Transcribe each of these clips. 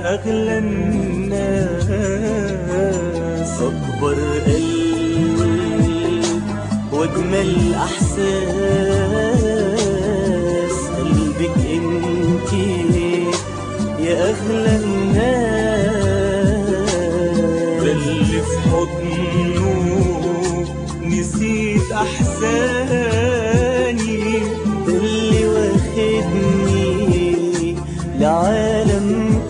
يا أغلى الناس. أكبر قلب وأجمل إحساس، قلبك انتي يا أغلى الناس. اللي في حضنه نسيت أحزاني، اللي واخدني لعالم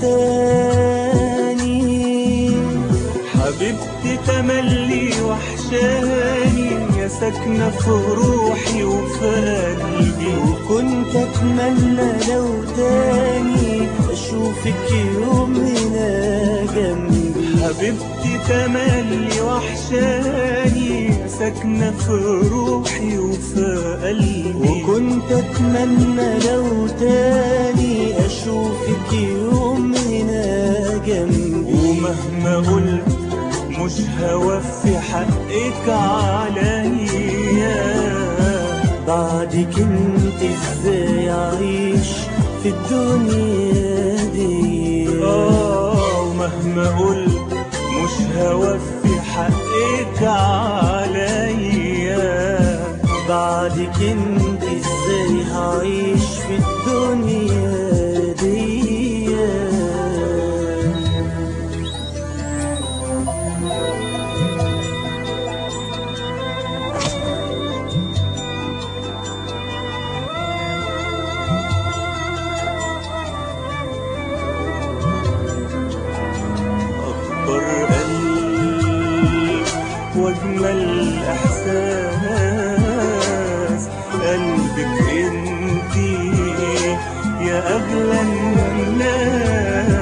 تاني. حبيبتي تملي وحشاني، يا ساكنة في روحي وفي قلبي. وكنت أتمنى لو تاني أشوفك يوم هنا جنبي. حبيبتي تملي وحشاني، ساكنة في روحي وفي قلبي. وكنت أتمنى لو تاني أشوفك يوم هنا جنبي. ومهما قلت مش هوفي حقك عليا، بعدك انت ازاي أعيش في الدنيا دي. ومهما قلت مش هوفي حقك عليا، بعدك انت ازاي هعيش في الدنيا دي. أكبر قلب وأجمل إحساس، قلبك انتي يا أغلى الناس.